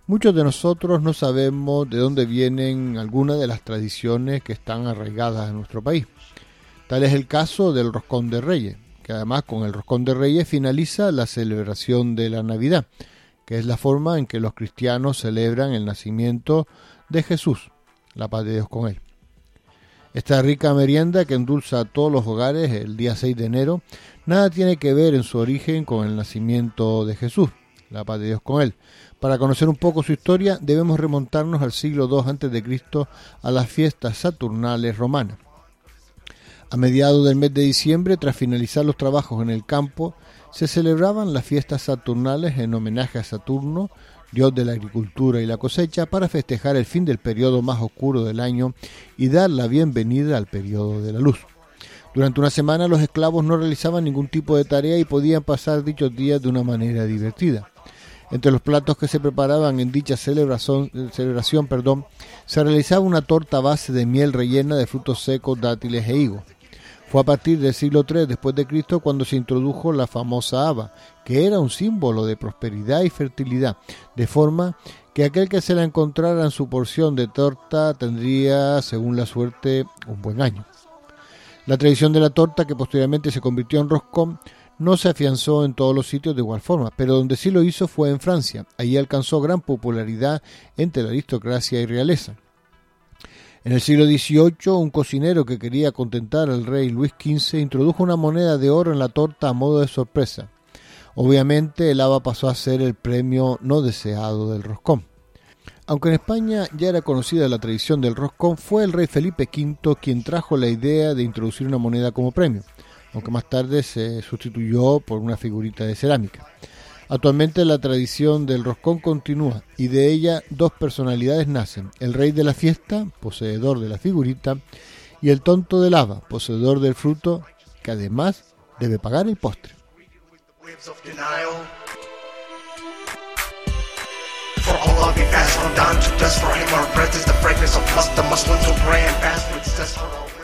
Muchos de nosotros no sabemos de dónde vienen algunas de las tradiciones que están arraigadas en nuestro país. Tal es el caso del Roscón de Reyes, que además con el Roscón de Reyes finaliza la celebración de la Navidad, que es la forma en que los cristianos celebran el nacimiento de Jesús, la paz de Dios con él. Esta rica merienda que endulza a todos los hogares el día 6 de enero, nada tiene que ver en su origen con el nacimiento de Jesús, la paz de Dios con él. Para conocer un poco su historia, debemos remontarnos al siglo II a.C. a las fiestas saturnales romanas. A mediados del mes de diciembre, tras finalizar los trabajos en el campo, se celebraban las fiestas saturnales en homenaje a Saturno, dios de la agricultura y la cosecha, para festejar el fin del periodo más oscuro del año y dar la bienvenida al periodo de la luz. Durante una semana los esclavos no realizaban ningún tipo de tarea y podían pasar dichos días de una manera divertida. Entre los platos que se preparaban en dicha celebración, se realizaba una torta a base de miel rellena de frutos secos, dátiles e higos. Fue a partir del siglo III después de Cristo cuando se introdujo la famosa haba, que era un símbolo de prosperidad y fertilidad, de forma que aquel que se la encontrara en su porción de torta tendría, según la suerte, un buen año. La tradición de la torta, que posteriormente se convirtió en roscón, no se afianzó en todos los sitios de igual forma, pero donde sí lo hizo fue en Francia. Allí alcanzó gran popularidad entre la aristocracia y realeza. En el siglo XVIII, un cocinero que quería contentar al rey Luis XV introdujo una moneda de oro en la torta a modo de sorpresa. Obviamente, el haba pasó a ser el premio no deseado del roscón. Aunque en España ya era conocida la tradición del roscón, fue el rey Felipe V quien trajo la idea de introducir una moneda como premio, aunque más tarde se sustituyó por una figurita de cerámica. Actualmente la tradición del roscón continúa y de ella dos personalidades nacen: el rey de la fiesta, poseedor de la figurita, y el tonto del haba, poseedor del fruto, que además debe pagar el postre. For all of you fast, down to dust for him, our breath is the fragrance of lust, the Muslims will pray and fast with zest for all.